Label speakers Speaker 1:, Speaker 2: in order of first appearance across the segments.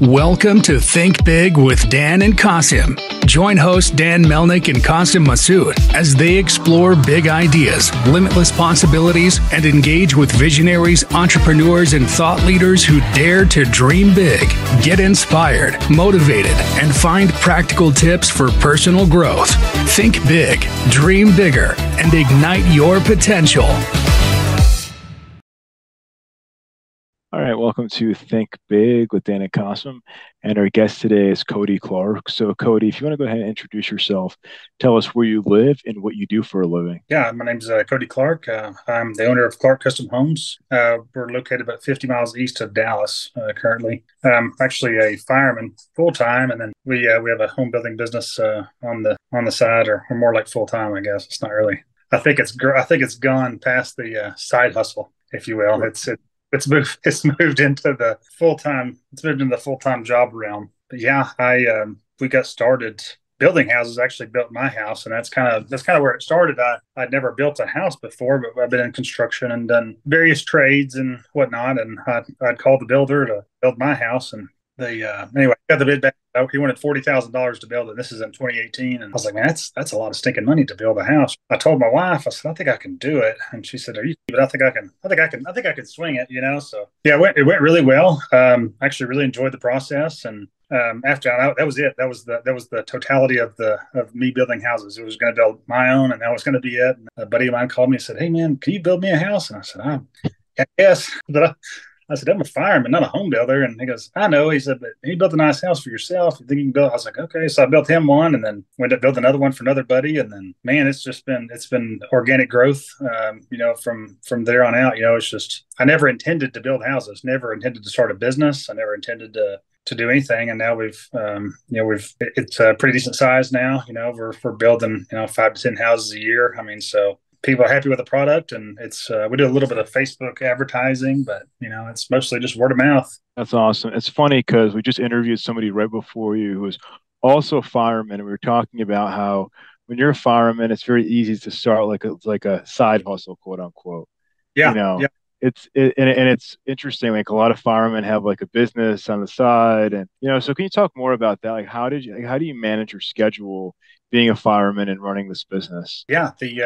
Speaker 1: Welcome to Think Big with Dan and Qasim. Join host Dan Melnick and Qasim Masood as they explore big ideas, limitless possibilities, and engage with visionaries, entrepreneurs, and thought leaders who dare to dream big, get inspired, motivated, and find practical tips for personal growth. Think big, dream bigger, and ignite your potential.
Speaker 2: All right, welcome to Think Big with Dan and Qasim. And our guest today is Cody Clark. So, Cody, if you want to go ahead and introduce yourself, tell us where you live and what you do for a living.
Speaker 3: Yeah, my name's Cody Clark. I'm the owner of Clark Custom Homes. We're located about 50 miles east of Dallas currently. I'm actually a fireman full time, and then we have a home building business on the side, or more like full time, I guess. It's not really. I think it's gone past the side hustle, if you will.
Speaker 2: Sure.
Speaker 3: It's moved into the full time. It's moved into the full time job realm. But yeah, we got started building houses. Actually, built my house, and that's kind of where it started. I'd never built a house before, but I've been in construction and done various trades and whatnot. And I'd called the builder to build my house, and they anyway got the bid back. He wanted $40,000 to build it. This is in 2018, and I was like, man, that's a lot of stinking money to build a house. I told my wife, I said, I think I can do it, and she said, "Are you?" But I think I can swing it, So yeah, it went really well. Actually, really enjoyed the process, and after that was it. That was the totality of me building houses. It was going to build my own, and that was going to be it. And a buddy of mine called me and said, "Hey man, can you build me a house?" And I said, "Yes," but I said, "I'm a fireman, not a home builder." And he goes, "I know." He said, "But you built a nice house for yourself. You think you can build?" I was like, "Okay." So I built him one, and then went to build another one for another buddy. And then, man, it's been organic growth. From there on out, it's just, I never intended to build houses, never intended to start a business. I never intended to do anything. And now it's a pretty decent size now. We're building 5 to 10 houses a year. I mean, so people are happy with the product, and it's we do a little bit of Facebook advertising, but it's mostly just word of mouth.
Speaker 2: That's awesome. It's funny because we just interviewed somebody right before you who was also a fireman, and we were talking about how when you're a fireman, it's very easy to start like a side hustle, quote unquote.
Speaker 3: Yeah. Yeah.
Speaker 2: It's interesting. Like a lot of firemen have like a business on the side, and so can you talk more about that? Like how do you manage your schedule being a fireman and running this business?
Speaker 3: Yeah,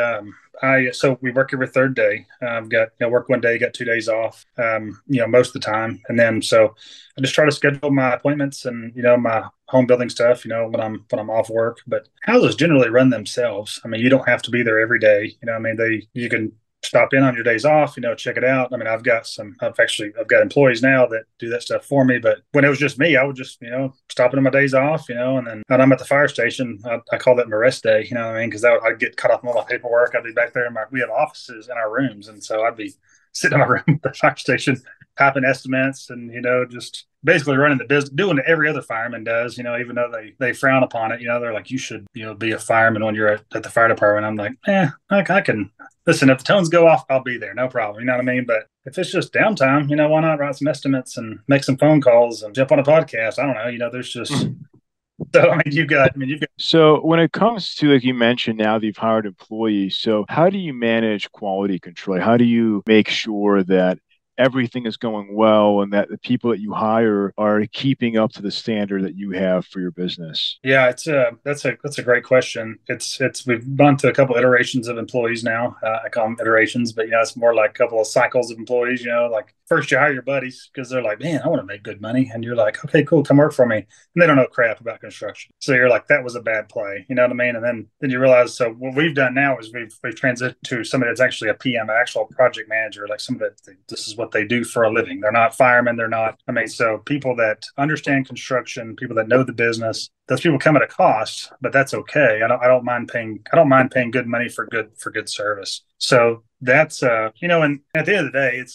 Speaker 3: so we work every third day. I've got work one day, got 2 days off, most of the time, and then so I just try to schedule my appointments and my home building stuff, when I'm off work. But houses generally run themselves. I mean, you don't have to be there every day. You can stop in on your days off, check it out. I mean, I've got employees now that do that stuff for me. But when it was just me, I would just, stop in on my days off, and then when I'm at the fire station, I call that my rest day, because I'd get cut off on all my paperwork. I'd be back there we have offices in our rooms. And so I'd be sitting in my room at the fire station, typing estimates and, just basically running the business, doing what every other fireman does, even though they frown upon it. They're like, you should, be a fireman when you're at the fire department. I'm like, I can listen. If the tones go off, I'll be there. No problem. You know what I mean? But if it's just downtime, why not write some estimates and make some phone calls and jump on a podcast? I don't know. There's just, so, you've got.
Speaker 2: So when it comes to, like you mentioned, now that you've hired employees, so how do you manage quality control? How do you make sure that everything is going well and that the people that you hire are keeping up to the standard that you have for your business?
Speaker 3: Yeah, that's a great question. We've gone to a couple iterations of employees now. I call them iterations, but it's more like a couple of cycles of employees. Like first you hire your buddies because they're like, man, I want to make good money, and you're like, okay, cool, come work for me, and they don't know crap about construction. So you're like, that was a bad play, you know what I mean? And then you realize. So what we've done now is we've transitioned to somebody that's actually a PM, an actual project manager, like somebody that this is what they do for a living. They're not firemen. They're not. So people that understand construction, people that know the business. Those people come at a cost, but that's okay. I don't mind paying good money for good service. So that's and at the end of the day, it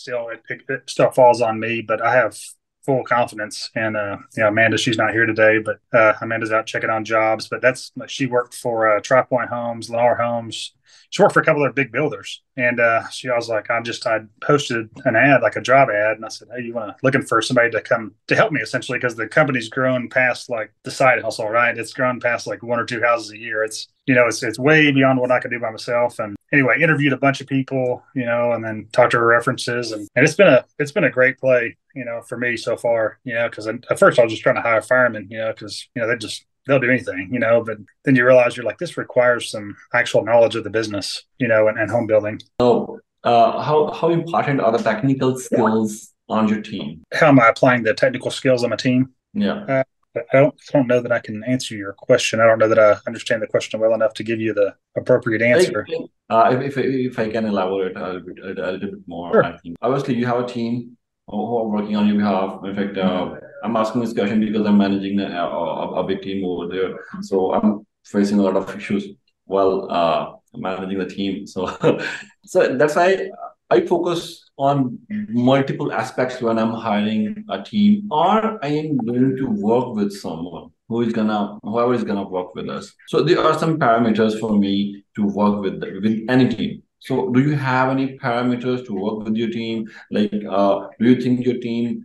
Speaker 3: still falls on me, but I have full confidence in Amanda. She's not here today, but Amanda's out checking on jobs. But she worked for Tri-Point Homes, Lennar Homes. She worked for a couple of big builders, and I was like, I posted an ad, like a job ad, and I said, hey, looking for somebody to come to help me, essentially, because the company's grown past like the side hustle, right? It's grown past like 1 or 2 houses a year. It's way beyond what I could do by myself, and anyway, interviewed a bunch of people, and then talked to her references, and it's been a great play, for me so far, because at first I was just trying to hire firemen, because they'll do anything, but then you realize you're like, this requires some actual knowledge of the business, and home building.
Speaker 4: So, how important are the technical skills on your team?
Speaker 3: How am I applying the technical skills on my team?
Speaker 4: Yeah.
Speaker 3: I don't know that I can answer your question. I don't know that I understand the question well enough to give you the appropriate answer.
Speaker 4: If I can elaborate a little bit more, sure. I think obviously you have a team who are working on your behalf. In fact, I'm asking this question because I'm managing a big team over there, so I'm facing a lot of issues while managing the team. So, so that's why I focus on multiple aspects when I'm hiring a team, or I am going to work with someone whoever is gonna work with us. So there are some parameters for me to work with any team. So do you have any parameters to work with your team? Like, do you think your team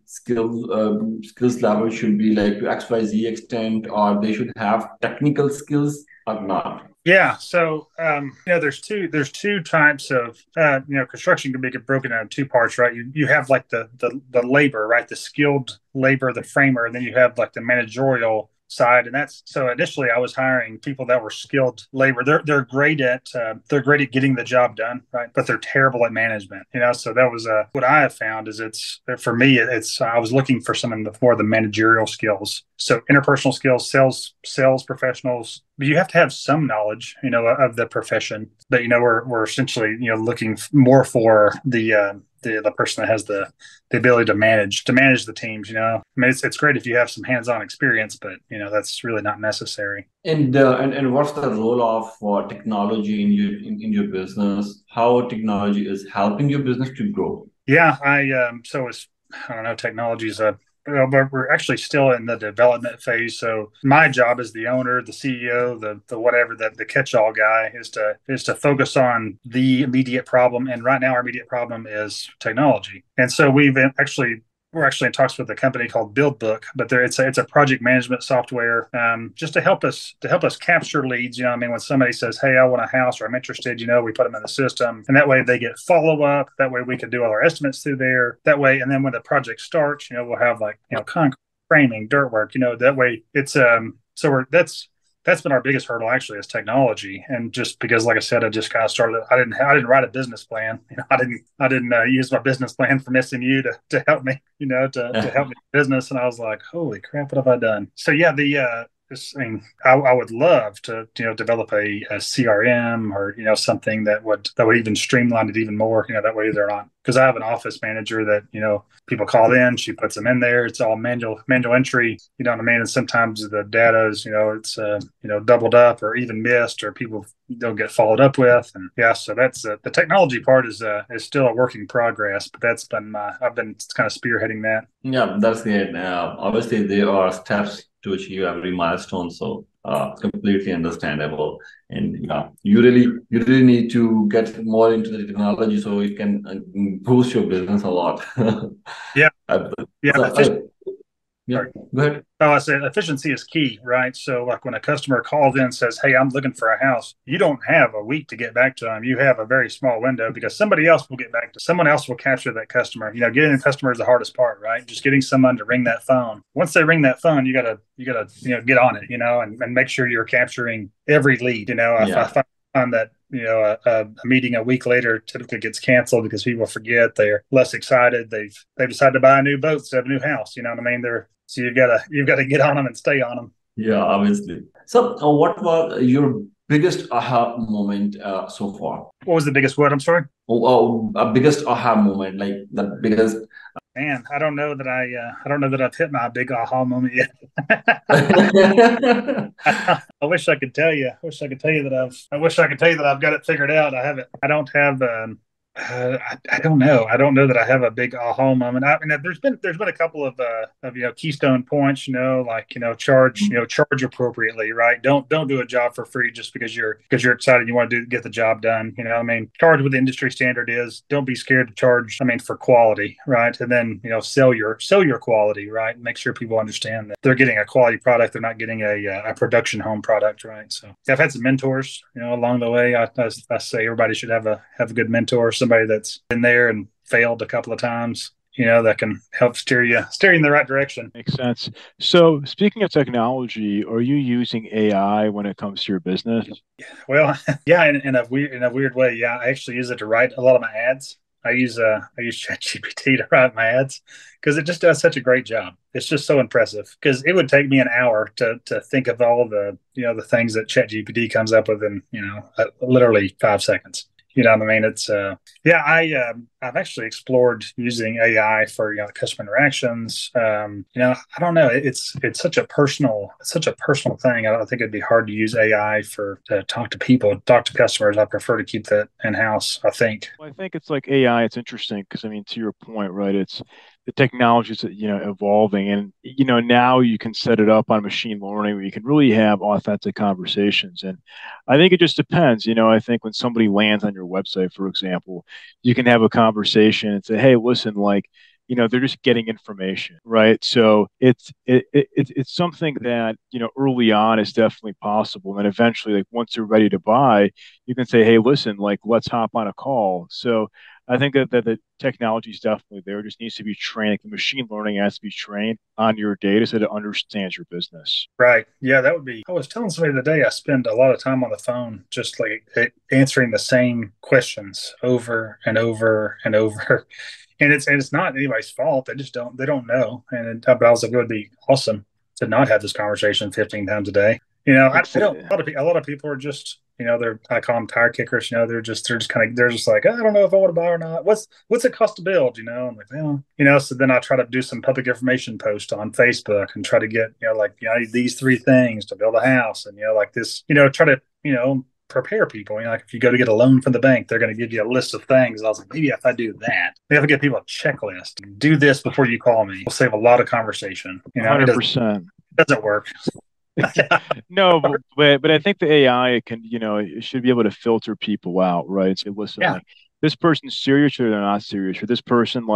Speaker 4: skills level should be like to XYZ extent, or they should have technical skills or not?
Speaker 3: Yeah. So, there's two types of, construction can be broken into two parts, right? You have like the labor, right? The skilled labor, the framer, and then you have like the managerial side. And that's, so initially I was hiring people that were skilled labor. They're great at getting the job done, right? But they're terrible at management, so that was what I have found is for me, I was looking for someone for the managerial skills. So interpersonal skills, sales professionals, but you have to have some knowledge, of the profession. But we're essentially, looking more for the person that has the ability to manage the teams. I mean, it's great if you have some hands-on experience, but that's really not necessary.
Speaker 4: And what's the role of technology in your business? How technology is helping your business to grow?
Speaker 3: Yeah, I don't know, technology is but we're actually still in the development phase. So my job as the owner, the CEO, the whatever, the catch-all guy is to focus on the immediate problem. And right now our immediate problem is technology. And so we're actually in talks with a company called BuildBook, but it's a project management software, just to help us capture leads. I mean, when somebody says, "Hey, I want a house," or "I'm interested," we put them in the system, and that way they get follow up. That way we can do all our estimates through there. That way, and then when the project starts, we'll have like concrete, framing, dirt work. That way it's that's been our biggest hurdle actually is technology. And just because, like I said, I just kind of started, I didn't write a business plan. I didn't use my business plan from SMU to help me, to help me business. And I was like, holy crap, what have I done? So yeah, I would love to, develop a CRM or, something that would even streamline it even more, that way they're not, because I have an office manager that, people call in, she puts them in there. It's all manual entry, what I mean? And sometimes the data is, it's, doubled up or even missed, or people don't get followed up with. And yeah, so that's the technology part is still a work in progress, but that's been I've been kind of spearheading that.
Speaker 4: Yeah, that's it. Obviously there are steps to achieve every milestone. So completely understandable. And you really need to get more into the technology so it can boost your business a lot.
Speaker 3: Yeah.
Speaker 4: Yeah, go ahead.
Speaker 3: Oh, I said efficiency is key, right? So like when a customer calls in and says, "Hey, I'm looking for a house," you don't have a week to get back to them. You have a very small window because someone else will capture that customer. Getting a customer is the hardest part, right? Just getting someone to ring that phone. Once they ring that phone, you gotta get on it, and make sure you're capturing every lead. I find that a meeting a week later typically gets canceled because people forget, they're less excited, they've decided to buy a new boat instead of a new house. You know what I mean? So you've got to get on them and stay on them.
Speaker 4: Yeah, obviously. So what was your biggest aha moment so far?
Speaker 3: What was the biggest what? I'm sorry?
Speaker 4: Biggest aha moment, like the biggest.
Speaker 3: Man, I don't know that I've hit my big aha moment yet. I wish I could tell you. I wish I could tell you that I've got it figured out. I haven't. I don't have I don't know. I don't know that I have a big aha moment. I mean, there's been a couple of keystone points. Like charge appropriately, right? Don't do a job for free just because you're excited you want to get the job done. I mean, charge what the industry standard is. Don't be scared to charge. I mean, for quality, right? And then sell your quality, right? Make sure people understand that they're getting a quality product. They're not getting a production home product, right? So yeah, I've had some mentors, along the way. I say everybody should have a good mentor, somebody that's been there and failed a couple of times, that can help steer you in the right direction.
Speaker 2: Makes sense. So, speaking of technology, are you using AI when it comes to your business?
Speaker 3: Well, yeah, in a weird way, yeah. I actually use it to write a lot of my ads. I use ChatGPT to write my ads because it just does such a great job. It's just so impressive because it would take me an hour to think of all the things that ChatGPT comes up with in literally 5 seconds. You know what I mean? It's yeah. I've actually explored using AI for customer interactions. I don't know. It's such a personal thing. I don't think it'd be hard to use AI to talk to people, talk to customers. I prefer to keep that in house. I think.
Speaker 2: Well, I think it's like AI. It's interesting because I mean, to your point, right? It's the technologies that evolving, and now you can set it up on machine learning where you can really have authentic conversations. And I think it just depends. I think when somebody lands on your website, for example, you can have a conversation and say, "Hey, listen, like." They're just getting information, right? So it's something that early on is definitely possible, and eventually, like once they're ready to buy, you can say, "Hey, listen, like let's hop on a call." So I think that the technology is definitely there. It just needs to be trained. Like the machine learning has to be trained on your data so that it understands your business.
Speaker 3: Right. Yeah, that would be. I was telling somebody today I spend a lot of time on the phone just like answering the same questions over and over and over. And it's not anybody's fault. They don't know. But I was like, it would be awesome to not have this conversation 15 times a day. I don't. A lot of people are just I call them tire kickers. They're just like, I don't know if I want to buy or not. What's it cost to build? I'm like, well, so then I try to do some public information post on Facebook and try to get I need these three things to build a house, and like this, try to prepare people. Like if you go to get a loan from the bank, they're going to give you a list of things. I was like, maybe if I do that, maybe if I give people a checklist, do this before you call me, we'll save a lot of conversation.
Speaker 2: 100%.
Speaker 3: It doesn't work.
Speaker 2: No, but I think the AI it should be able to filter people out, right? So listen,
Speaker 3: Yeah.
Speaker 2: like this person's serious or they're not serious, or this person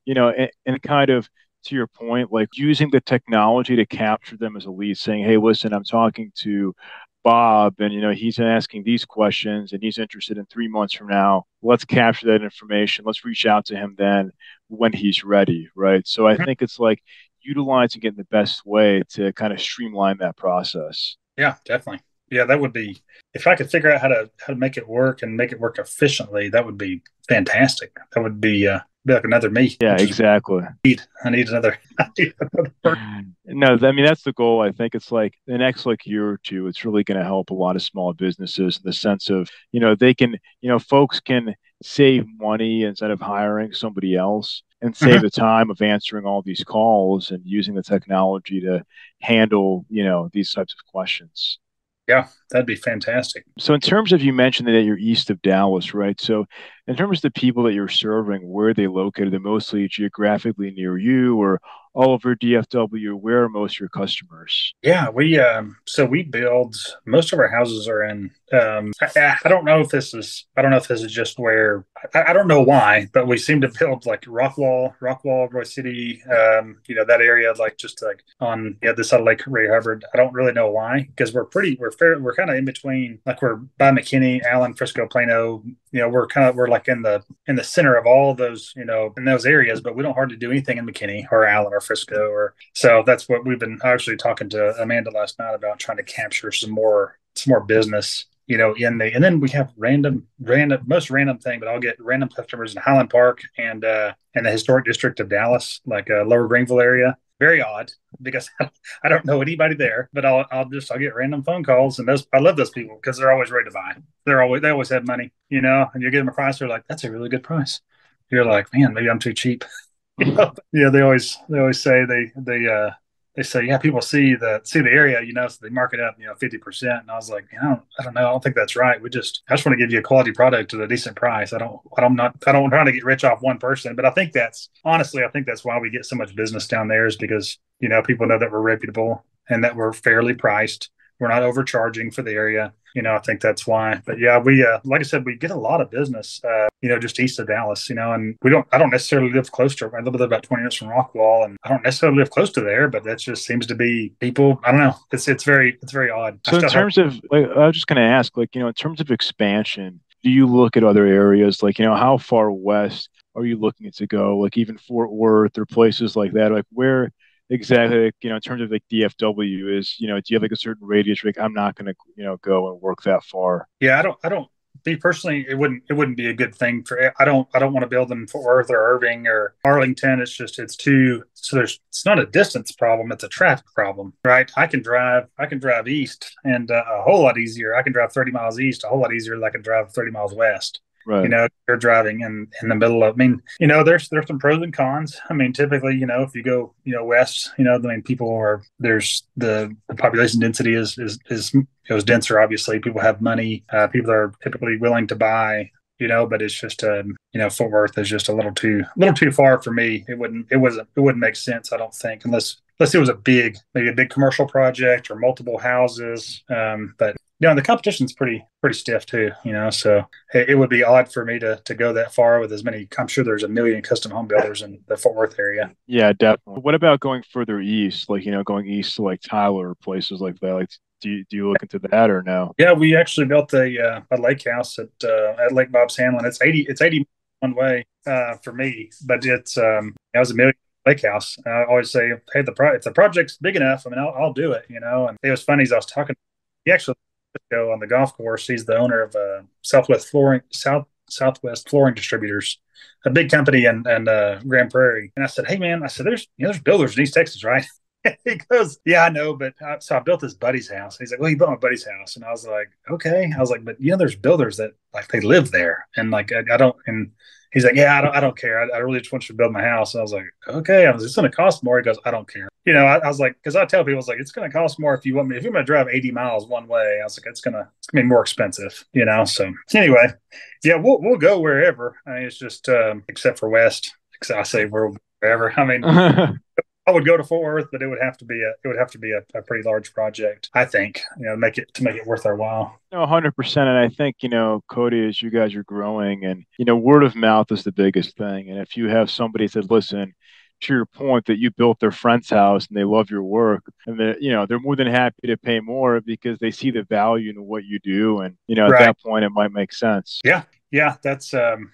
Speaker 2: and kind of to your point, like using the technology to capture them as a lead, saying, "Hey, listen, I'm talking to Bob, and he's asking these questions, and he's interested in 3 months from now. Let's capture that information. Let's reach out to him then when he's ready, right?" So I think it's like utilizing it in the best way to kind of streamline that process.
Speaker 3: Yeah, definitely. Yeah, that would be, if I could figure out how to make it work and make it work efficiently, that would be fantastic. That would be like another me.
Speaker 2: Yeah, exactly.
Speaker 3: I need another. I need another person.
Speaker 2: No, I mean that's the goal. I think it's like the next year or two, it's really going to help a lot of small businesses in the sense of, they can, folks can save money instead of hiring somebody else and save the time of answering all these calls and using the technology to handle, these types of questions.
Speaker 3: Yeah, that'd be fantastic.
Speaker 2: So in terms of, you mentioned that you're east of Dallas, right? So in terms of the people that you're serving, where are they located? They're mostly geographically near you or all over DFW. Where are most of your customers?
Speaker 3: Yeah, we build, most of our houses are in I don't know if this is just where, I don't know why, but we seem to build like Rockwall, Roy City, that area, like just like on this side of Lake Ray Hubbard. I don't really know why, because we're kind of in between, like we're by McKinney, Allen, Frisco, Plano. We're like in the center of all of those, in those areas, but we don't hardly do anything in McKinney or Allen or Frisco, or so that's what we've been actually talking to Amanda last night about, trying to capture some more business, and then we have most random thing, but I'll get random customers in Highland Park and the historic district of Dallas, like Lower Greenville area. Very odd because I don't know anybody there, but I'll get random phone calls, and I love those people because they're always ready to buy. They always have money, and you give them a price, they're like, that's a really good price. You're like, man, maybe I'm too cheap. They always say they they say, yeah, people see the area, so they mark it up, 50%. And I was like, I don't know. I don't think that's right. I just want to give you a quality product at a decent price. I don't try to get rich off one person, but I think that's why we get so much business down there is because, people know that we're reputable and that we're fairly priced. We're not overcharging for the area. I think that's why. But yeah, we like I said, we get a lot of business, just east of Dallas, and I don't necessarily live close to. I live about 20 minutes from Rockwall, and I don't necessarily live close to there, but that just seems to be people. I don't know. It's very odd.
Speaker 2: So in terms of, I was just going to ask, in terms of expansion, do you look at other areas? How far west are you looking to go? Even Fort Worth or places like that? Where exactly, in terms of DFW is, do you have a certain radius? I'm not going to, go and work that far.
Speaker 3: Yeah, I don't. Me personally, it wouldn't be a good thing for. I don't want to build in Fort Worth or Irving or Arlington. It's too. So it's not a distance problem. It's a traffic problem, right? I can drive east and a whole lot easier. I can drive 30 miles east a whole lot easier than I can drive 30 miles west.
Speaker 2: Right.
Speaker 3: You're driving in the middle of, there's some pros and cons. Typically, if you go, west, there's the population density is denser. Obviously, people have money. People are typically willing to buy, but it's just, Fort Worth is just a little too far for me. It wouldn't make sense. I don't think, unless it was maybe a big commercial project or multiple houses. But the competition's pretty stiff too, so it would be odd for me to go that far with as many. I'm sure there's a million custom home builders in the Fort Worth area.
Speaker 2: Yeah, definitely. What about going further east, going east to Tyler or places like that? Do you look into that or no?
Speaker 3: Yeah, we actually built a lake house at Lake Bob's Hamlin. It's 80 one way for me, but it was a million lake house. I always say, hey, if the project's big enough, I'll do it, And it was funny as I was talking. He actually go on the golf course. He's the owner of Southwest Flooring Distributors, a big company in Grand Prairie. And I said, hey man, there's builders in East Texas, right? He goes, yeah, I know, but so I built his buddy's house. He's like, well, you built my buddy's house, and I was like, okay. I was like, but there's builders that they live there, and I don't. And he's like, yeah, I don't care. I really just want you to build my house. And I was like, okay. It's going to cost more. He goes, I don't care. I was like, because I tell people, I was like, it's going to cost more if you're going to drive 80 miles one way. I was like, it's going to be more expensive, So anyway, yeah, we'll go wherever. It's just except for west. Because I say wherever. I would go to Fort Worth, but it would have to be a pretty large project, I think, to make it worth our while.
Speaker 2: No, 100%. And I think, Cody, as you guys are growing and, word of mouth is the biggest thing. And if you have somebody that said, listen, to your point that you built their friend's house and they love your work and they're more than happy to pay more because they see the value in what you do. And, at that point, it might make sense.
Speaker 3: Yeah. Yeah. That's,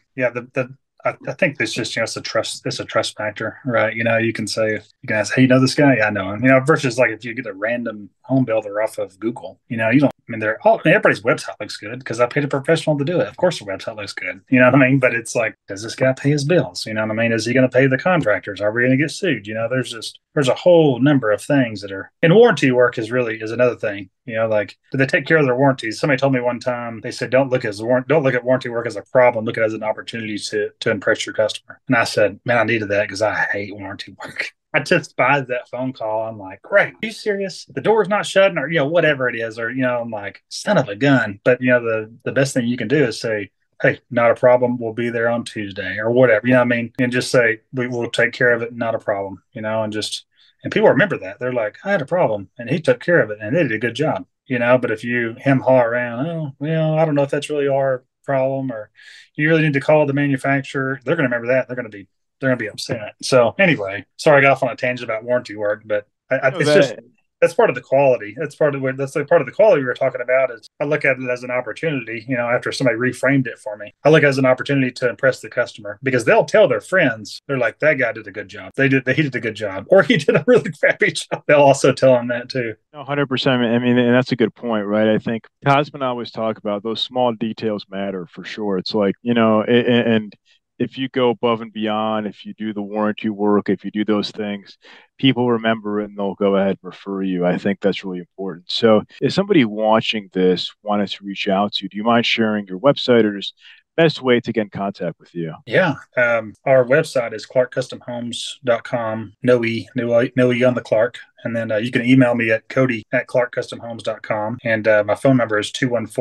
Speaker 3: I think it's just, it's a trust factor, right? You can ask, hey, you know this guy? Yeah, I know him. Versus if you get a random home builder off of Google, you don't, everybody's website looks good because I paid a professional to do it. Of course the website looks good. You know what I mean? But it's does this guy pay his bills? You know what I mean? Is he going to pay the contractors? Are we going to get sued? There's a whole number of things that are, and warranty work is another thing. Do they take care of their warranties? Somebody told me one time, they said, don't look at warranty work as a problem. Look at it as an opportunity to impress your customer. And I said, man, I needed that because I hate warranty work. I just despised that phone call. I'm like, great, are you serious? The door's not shutting or, whatever it is. Or, I'm like, son of a gun. But, the best thing you can do is say, hey, not a problem. We'll be there on Tuesday or whatever. And just say, we will take care of it. Not a problem, and people remember that. They're like, I had a problem and he took care of it and they did a good job, but if you haw around, oh, well, I don't know if that's really our problem or you really need to call the manufacturer. They're going to remember that. They're going to be upset. So anyway, sorry, I got off on a tangent about warranty work, but that's part of the quality. That's part of the quality we were talking about is I look at it as an opportunity, after somebody reframed it for me. I look at it as an opportunity to impress the customer because they'll tell their friends, they're like, that guy did a good job. He did a good job. Or he did a really crappy job. They'll also tell them that too.
Speaker 2: 100%. And that's a good point, right? I think Cosmo and I always talk about those small details matter for sure. It's and if you go above and beyond, if you do the warranty work, if you do those things, people remember it and they'll go ahead and refer you. I think that's really important. So if somebody watching this wanted to reach out to you, do you mind sharing your website or just best way to get in contact with you?
Speaker 3: Yeah. Our website is clarkcustomhomes.com. No E on the Clark. And then you can email me at cody@clarkcustomhomes.com. And my phone number is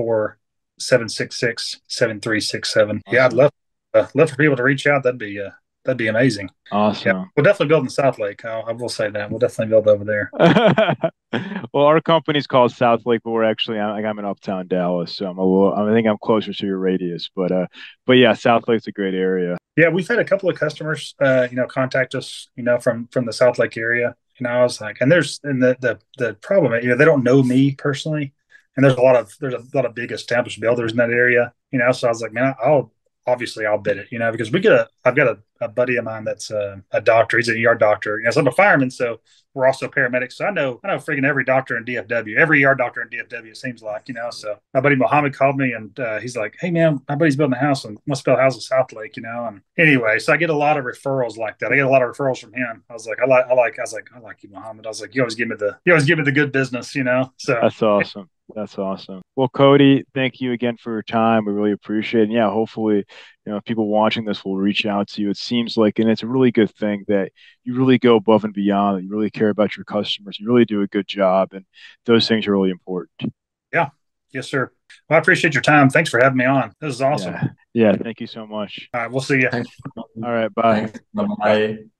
Speaker 3: 214-766-7367. Yeah, I'd love for people to reach out. That'd be amazing.
Speaker 2: Awesome.
Speaker 3: Yeah, we'll definitely build in South Lake. I will say that we'll definitely build over there.
Speaker 2: Well, our company's called South Lake, but we're actually I'm in Uptown Dallas, so I think I'm closer to your radius. But yeah, South Lake's a great area.
Speaker 3: Yeah, we've had a couple of customers, contact us, from the South Lake area. I was like, and the problem, they don't know me personally, and there's a lot of big established builders in that area, So I was like, man, I'll bid it, because I've got a buddy of mine that's a doctor. He's an ER doctor. So I'm a fireman, so we're also paramedics. So I know freaking every doctor in DFW, every ER doctor in DFW, it seems like, So my buddy Mohammed called me and he's like, hey man, my buddy's building a house and wants to build a house in South Lake, And anyway, so I get a lot of referrals like that. I get a lot of referrals from him. I was like, I like you, Mohammed. I was like, you always give me the good business, So
Speaker 2: that's awesome. That's awesome. Well, Cody, thank you again for your time. We really appreciate it. And yeah, hopefully, people watching this will reach out to you. It seems like, and it's a really good thing that you really go above and beyond, that you really care about your customers. You really do a good job. And those things are really important.
Speaker 3: Yeah. Yes, sir. Well, I appreciate your time. Thanks for having me on. This is awesome.
Speaker 2: Yeah. Thank you so much.
Speaker 3: All right. We'll see you.
Speaker 4: Thanks.
Speaker 2: All right. Bye.
Speaker 4: Thanks. Bye.